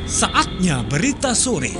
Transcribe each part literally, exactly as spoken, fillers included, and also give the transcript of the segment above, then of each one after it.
Saatnya berita sore.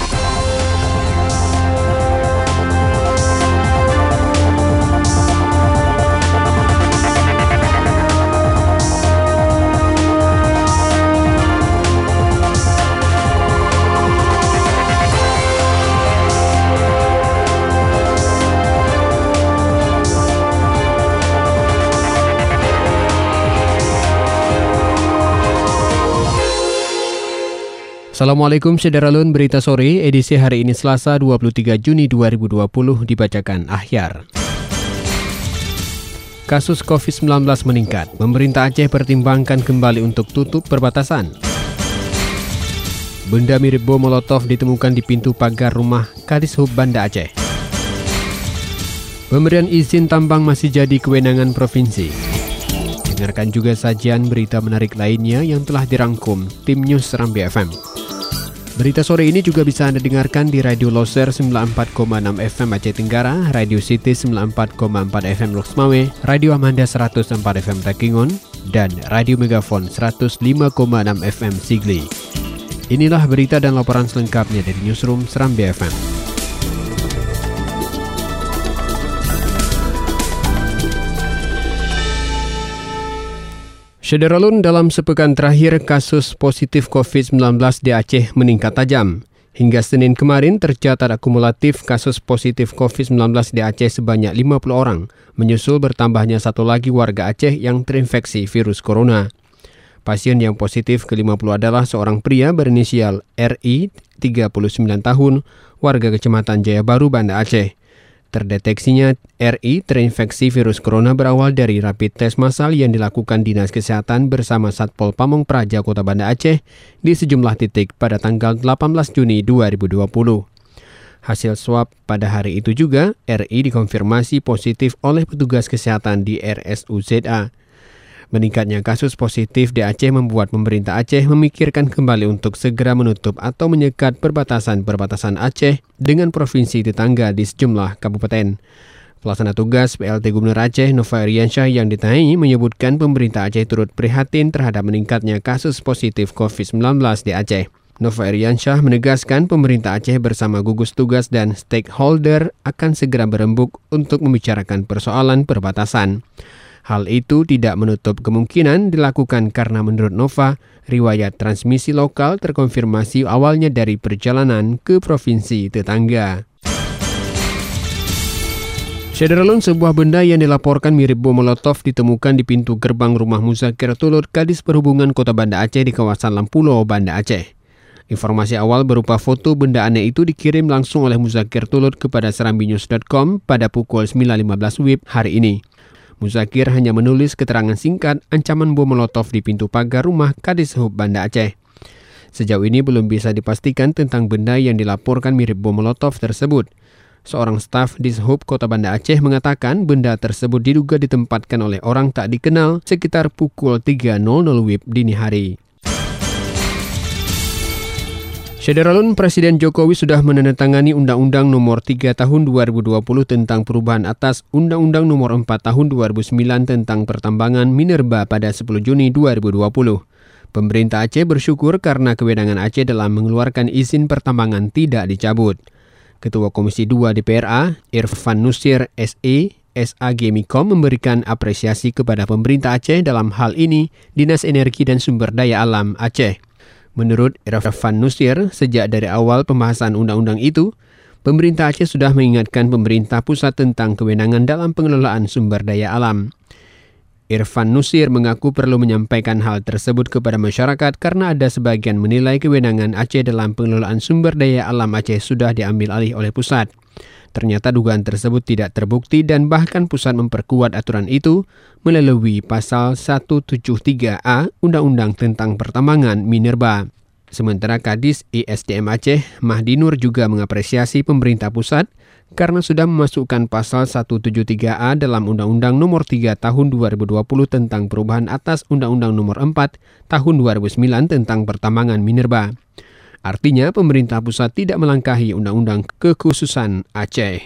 Assalamualaikum Sederalun, berita sore edisi hari ini Selasa dua puluh tiga Juni dua ribu dua puluh dibacakan Ahyar. Kasus covid sembilan belas meningkat, pemerintah Aceh pertimbangkan kembali untuk tutup perbatasan. Benda mirip bom molotov ditemukan di pintu pagar rumah Kadishub Banda Aceh. Pemberian izin tambang masih jadi kewenangan provinsi. Dengarkan juga sajian berita menarik lainnya yang telah dirangkum tim News Serambi F M. Berita sore ini juga bisa Anda dengarkan di Radio Loser sembilan puluh empat koma enam F M Aceh Tenggara, Radio City sembilan puluh empat koma empat F M Loks Mawe, Radio Amanda seratus empat F M Takingon, dan Radio Megafon seratus lima koma enam F M Sigli. Inilah berita dan laporan selengkapnya dari Newsroom Serambi F M. Sederalun, dalam sepekan terakhir kasus positif covid sembilan belas di Aceh meningkat tajam. Hingga Senin kemarin tercatat akumulatif kasus positif covid sembilan belas di Aceh sebanyak lima puluh orang, menyusul bertambahnya satu lagi warga Aceh yang terinfeksi virus corona. Pasien yang positif ke lima puluh adalah seorang pria berinisial R I, tiga puluh sembilan tahun, warga Kecamatan Jaya Baru, Banda Aceh. Terdeteksinya R I terinfeksi virus corona berawal dari rapid test massal yang dilakukan Dinas Kesehatan bersama Satpol Pamong Praja Kota Banda Aceh di sejumlah titik pada tanggal delapan belas Juni dua ribu dua puluh. Hasil swab pada hari itu juga, R I dikonfirmasi positif oleh petugas kesehatan di R S U Z A. Meningkatnya kasus positif di Aceh membuat pemerintah Aceh memikirkan kembali untuk segera menutup atau menyekat perbatasan-perbatasan Aceh dengan provinsi tetangga di sejumlah kabupaten. Pelaksana tugas P L T Gubernur Aceh Nova Iriansyah yang ditanyai menyebutkan pemerintah Aceh turut prihatin terhadap meningkatnya kasus positif covid sembilan belas di Aceh. Nova Iriansyah menegaskan pemerintah Aceh bersama gugus tugas dan stakeholder akan segera berembuk untuk membicarakan persoalan perbatasan. Hal itu tidak menutup kemungkinan dilakukan karena menurut Nova, riwayat transmisi lokal terkonfirmasi awalnya dari perjalanan ke provinsi tetangga. Sederalun, sebuah benda yang dilaporkan mirip bom molotov ditemukan di pintu gerbang rumah Muzakir Tulut Kadis Perhubungan Kota Banda Aceh di kawasan Lampulo, Banda Aceh. Informasi awal berupa foto benda aneh itu dikirim langsung oleh Muzakir Tulut kepada serambi news dot com pada pukul sembilan lima belas W I B hari ini. Muzakir hanya menulis keterangan singkat ancaman bom molotov di pintu pagar rumah Kadishub Banda Aceh. Sejauh ini belum bisa dipastikan tentang benda yang dilaporkan mirip bom molotov tersebut. Seorang staf Dishub Kota Banda Aceh mengatakan benda tersebut diduga ditempatkan oleh orang tak dikenal sekitar pukul tiga W I B dini hari. Sederalun, Presiden Jokowi sudah menandatangani Undang-Undang Nomor tiga Tahun dua ribu dua puluh tentang perubahan atas Undang-Undang Nomor empat Tahun dua ribu sembilan tentang pertambangan minerba pada sepuluh Juni dua ribu dua puluh. Pemerintah Aceh bersyukur karena kewenangan Aceh dalam mengeluarkan izin pertambangan tidak dicabut. Ketua Komisi dua D P R A, Irfan Nusir S E, S A G Mikom memberikan apresiasi kepada pemerintah Aceh dalam hal ini Dinas Energi dan Sumber Daya Alam Aceh. Menurut Irfan Nusir, sejak dari awal pembahasan undang-undang itu, pemerintah Aceh sudah mengingatkan pemerintah pusat tentang kewenangan dalam pengelolaan sumber daya alam. Irfan Nusir mengaku perlu menyampaikan hal tersebut kepada masyarakat karena ada sebagian menilai kewenangan Aceh dalam pengelolaan sumber daya alam Aceh sudah diambil alih oleh pusat. Ternyata dugaan tersebut tidak terbukti dan bahkan pusat memperkuat aturan itu melalui pasal seratus tujuh puluh tiga A Undang-Undang tentang Pertambangan Minerba. Sementara Kadis I S D M Aceh, Mahdi Nur juga mengapresiasi pemerintah pusat karena sudah memasukkan pasal seratus tujuh puluh tiga A dalam Undang-Undang Nomor tiga Tahun dua ribu dua puluh tentang perubahan atas Undang-Undang Nomor empat Tahun dua ribu sembilan tentang Pertambangan Minerba. Artinya pemerintah pusat tidak melangkahi undang-undang kekhususan Aceh.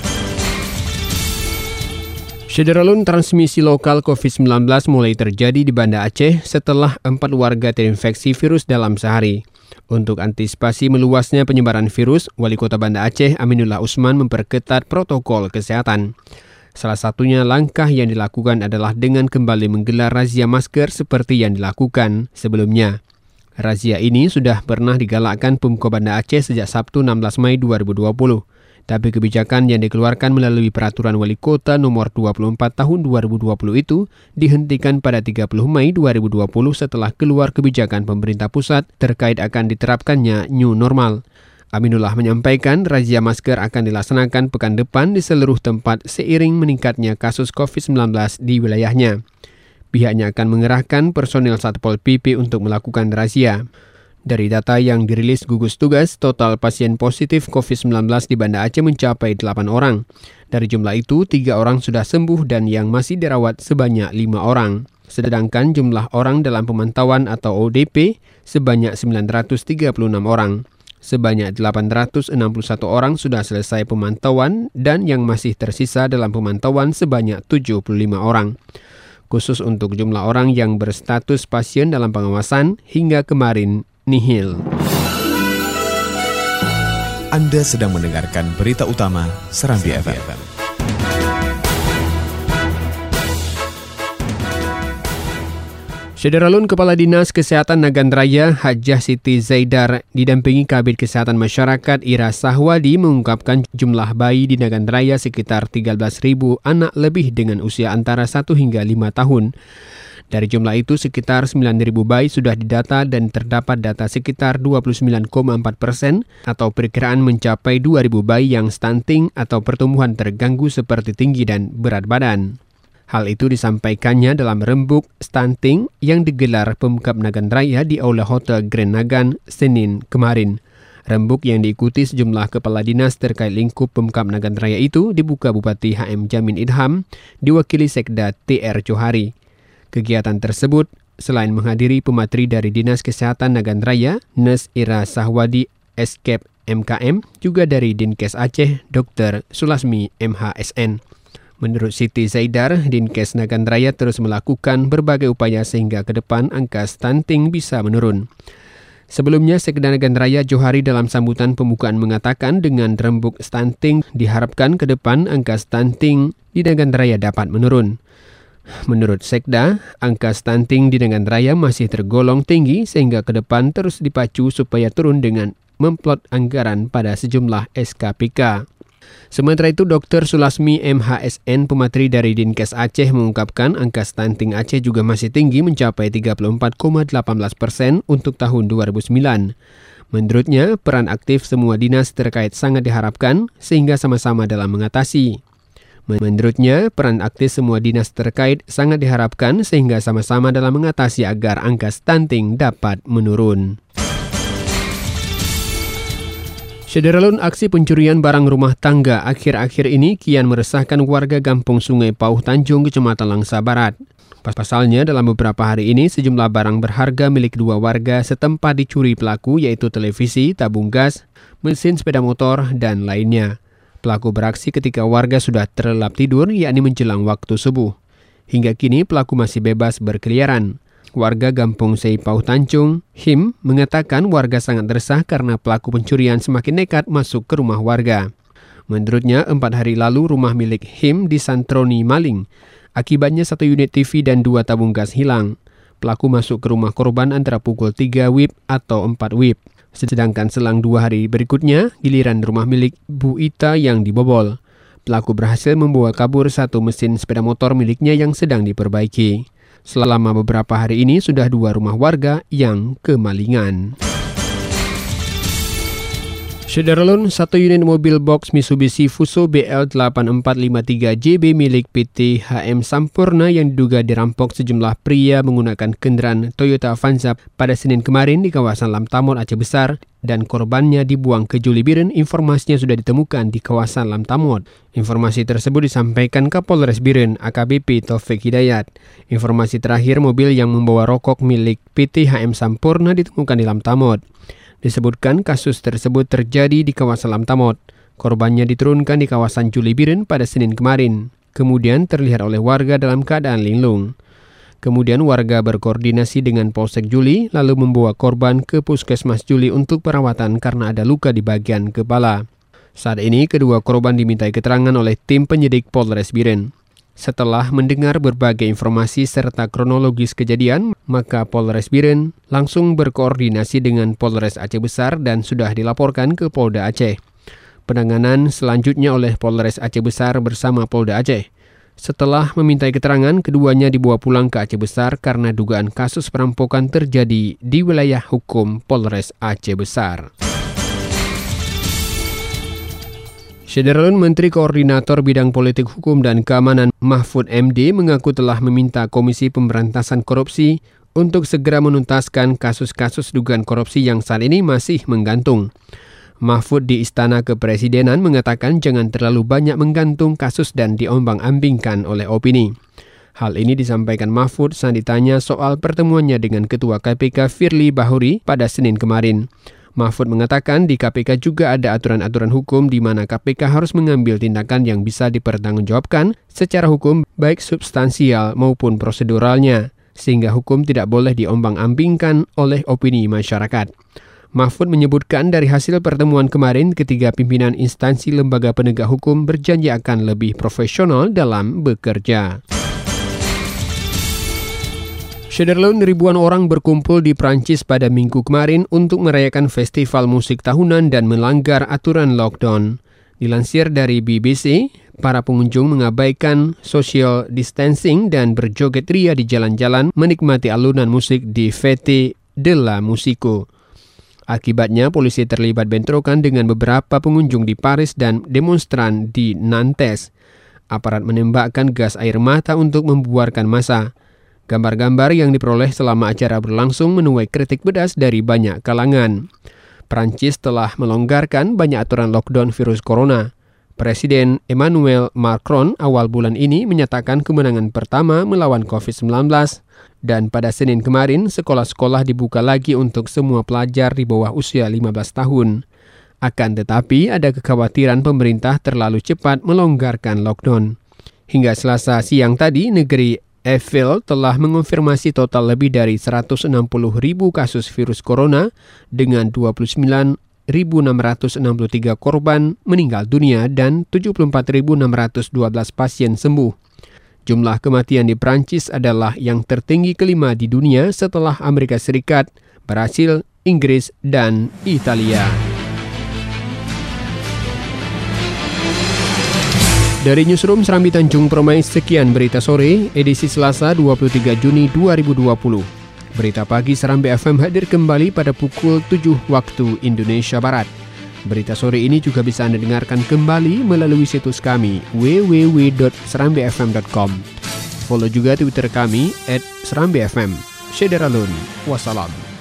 Sederalun, transmisi lokal covid sembilan belas mulai terjadi di Banda Aceh setelah empat warga terinfeksi virus dalam sehari. Untuk antisipasi meluasnya penyebaran virus, Wali Kota Banda Aceh Aminullah Usman memperketat protokol kesehatan. Salah satunya langkah yang dilakukan adalah dengan kembali menggelar razia masker seperti yang dilakukan sebelumnya. Razia ini sudah pernah digalakkan Pemko Banda Aceh sejak Sabtu enam belas Mei dua ribu dua puluh. Tapi kebijakan yang dikeluarkan melalui Peraturan Wali Kota nomor dua puluh empat tahun dua ribu dua puluh itu dihentikan pada tiga puluh Mei dua ribu dua puluh setelah keluar kebijakan pemerintah pusat terkait akan diterapkannya new normal. Aminullah menyampaikan razia masker akan dilaksanakan pekan depan di seluruh tempat seiring meningkatnya kasus covid sembilan belas di wilayahnya. Pihaknya akan mengerahkan personil Satpol P P untuk melakukan razia. Dari data yang dirilis gugus tugas, total pasien positif covid sembilan belas di Banda Aceh mencapai delapan orang. Dari jumlah itu, tiga orang sudah sembuh dan yang masih dirawat sebanyak lima orang. Sedangkan jumlah orang dalam pemantauan atau O D P sebanyak sembilan ratus tiga puluh enam orang. Sebanyak delapan ratus enam puluh satu orang sudah selesai pemantauan dan yang masih tersisa dalam pemantauan sebanyak tujuh puluh lima orang. Khusus untuk jumlah orang yang berstatus pasien dalam pengawasan hingga kemarin nihil. Anda sedang mendengarkan berita utama Serambi F M. Syederalun Kepala Dinas Kesehatan Nagan Raya Hajah Siti Zaidar didampingi Kabid Kesehatan Masyarakat Ira Sahwadi mengungkapkan jumlah bayi di Nagan Raya sekitar tiga belas ribu anak lebih dengan usia antara satu hingga lima tahun. Dari jumlah itu, sekitar sembilan ribu bayi sudah didata dan terdapat data sekitar dua puluh sembilan koma empat persen atau perkiraan mencapai dua ribu bayi yang stunting atau pertumbuhan terganggu seperti tinggi dan berat badan. Hal itu disampaikannya dalam rembuk stunting yang digelar Pemkab Nagan Raya di Aula Hotel Grand Nagan, Senin kemarin. Rembuk yang diikuti sejumlah kepala dinas terkait lingkup Pemkab Nagan Raya itu dibuka Bupati H M Jamin Idham, diwakili Sekda T R Johari. Kegiatan tersebut selain menghadiri pemateri dari Dinas Kesehatan Nagan Raya, Nurse Ira Sahwadi S K E P M K M, juga dari Dinkes Aceh, Dokter Sulasmi M H S N. Menurut Siti Zaidar, Dinkes Nagan Raya terus melakukan berbagai upaya sehingga ke depan angka stunting bisa menurun. Sebelumnya, Sekda Nagan Raya Johari dalam sambutan pembukaan mengatakan dengan rembuk stunting diharapkan ke depan angka stunting di Nagan Raya dapat menurun. Menurut Sekda, angka stunting di Nagan Raya masih tergolong tinggi sehingga ke depan terus dipacu supaya turun dengan memplot anggaran pada sejumlah S K P K. Sementara itu, Dokter Sulasmi M H S N, pemateri dari Dinkes Aceh, mengungkapkan angka stunting Aceh juga masih tinggi mencapai tiga puluh empat koma delapan belas persen untuk tahun dua ribu sembilan. Menurutnya, peran aktif semua dinas terkait sangat diharapkan sehingga sama-sama dalam mengatasi. Menurutnya, peran aktif semua dinas terkait sangat diharapkan sehingga sama-sama dalam mengatasi agar angka stunting dapat menurun. Syederalun, aksi pencurian barang rumah tangga akhir-akhir ini kian meresahkan warga Kampung Sungai Pauh Tanjung, Kecamatan Langsa Barat. Pasalnya, dalam beberapa hari ini sejumlah barang berharga milik dua warga setempat dicuri pelaku, yaitu televisi, tabung gas, mesin sepeda motor, dan lainnya. Pelaku beraksi ketika warga sudah terlelap tidur, yakni menjelang waktu subuh. Hingga kini pelaku masih bebas berkeliaran. Warga Kampung Sungai Pauh Tanjung, Him, mengatakan warga sangat resah karena pelaku pencurian semakin nekat masuk ke rumah warga. Menurutnya, empat hari lalu rumah milik Him disantroni maling. Akibatnya satu unit T V dan dua tabung gas hilang. Pelaku masuk ke rumah korban antara pukul tiga W I B atau empat W I B. Sedangkan selang dua hari berikutnya, giliran rumah milik Bu Ita yang dibobol. Pelaku berhasil membawa kabur satu mesin sepeda motor miliknya yang sedang diperbaiki. Selama beberapa hari ini sudah dua rumah warga yang kemalingan. Syederalun, satu unit mobil box Mitsubishi Fuso B L delapan empat lima tiga J B milik P T H M Sampurna yang diduga dirampok sejumlah pria menggunakan kendaraan Toyota Avanza pada Senin kemarin di kawasan Lamtamot, Aceh Besar, dan korbannya dibuang ke Juli Biren. Informasinya sudah ditemukan di kawasan Lamtamot. Informasi tersebut disampaikan Kapolres Biren A K B P Taufik Hidayat. Informasi terakhir, mobil yang membawa rokok milik P T H M Sampurna ditemukan di Lamtamot. Disebutkan kasus tersebut terjadi di kawasan Lamtamot. Korbannya diturunkan di kawasan Juli Biren pada Senin kemarin. Kemudian terlihat oleh warga dalam keadaan linglung. Kemudian warga berkoordinasi dengan Polsek Juli lalu membawa korban ke Puskesmas Juli untuk perawatan karena ada luka di bagian kepala. Saat ini kedua korban dimintai keterangan oleh tim penyidik Polres Biren. Setelah mendengar berbagai informasi serta kronologis kejadian, maka Polres Biren langsung berkoordinasi dengan Polres Aceh Besar dan sudah dilaporkan ke Polda Aceh. Penanganan selanjutnya oleh Polres Aceh Besar bersama Polda Aceh. Setelah memintai keterangan, keduanya dibawa pulang ke Aceh Besar karena dugaan kasus perampokan terjadi di wilayah hukum Polres Aceh Besar. Syederalun Menteri Koordinator Bidang Politik Hukum dan Keamanan Mahfud M D mengaku telah meminta Komisi Pemberantasan Korupsi untuk segera menuntaskan kasus-kasus dugaan korupsi yang saat ini masih menggantung. Mahfud di Istana Kepresidenan mengatakan jangan terlalu banyak menggantung kasus dan diombang-ambingkan oleh opini. Hal ini disampaikan Mahfud saat ditanya soal pertemuannya dengan Ketua K P K Firly Bahuri pada Senin kemarin. Mahfud mengatakan di K P K juga ada aturan-aturan hukum di mana K P K harus mengambil tindakan yang bisa dipertanggungjawabkan secara hukum baik substansial maupun proseduralnya, sehingga hukum tidak boleh diombang-ambingkan oleh opini masyarakat. Mahfud menyebutkan dari hasil pertemuan kemarin ketiga pimpinan instansi lembaga penegak hukum berjanji akan lebih profesional dalam bekerja. Syederalun, ribuan orang berkumpul di Prancis pada minggu kemarin untuk merayakan festival musik tahunan dan melanggar aturan lockdown. Dilansir dari B B C, para pengunjung mengabaikan social distancing dan berjoget ria di jalan-jalan menikmati alunan musik di Fête de la Musique. Akibatnya, polisi terlibat bentrokan dengan beberapa pengunjung di Paris dan demonstran di Nantes. Aparat menembakkan gas air mata untuk membuarkan massa. Gambar-gambar yang diperoleh selama acara berlangsung menuai kritik pedas dari banyak kalangan. Prancis telah melonggarkan banyak aturan lockdown virus corona. Presiden Emmanuel Macron awal bulan ini menyatakan kemenangan pertama melawan covid sembilan belas. Dan pada Senin kemarin, sekolah-sekolah dibuka lagi untuk semua pelajar di bawah usia lima belas tahun. Akan tetapi, ada kekhawatiran pemerintah terlalu cepat melonggarkan lockdown. Hingga Selasa siang tadi, negeri Eiffel telah mengonfirmasi total lebih dari seratus enam puluh ribu kasus virus corona dengan dua puluh sembilan ribu enam ratus enam puluh tiga korban meninggal dunia dan tujuh puluh empat ribu enam ratus dua belas pasien sembuh. Jumlah kematian di Prancis adalah yang tertinggi kelima di dunia setelah Amerika Serikat, Brasil, Inggris, dan Italia. Dari Newsroom Serambi Tanjung Permai, sekian berita sore, edisi Selasa dua puluh tiga Juni dua ribu dua puluh. Berita pagi Serambi F M hadir kembali pada pukul tujuh waktu Indonesia Barat. Berita sore ini juga bisa Anda dengarkan kembali melalui situs kami w w w dot serambi f m dot com. Follow juga Twitter kami at serambi f m. Syederalun. Wassalam.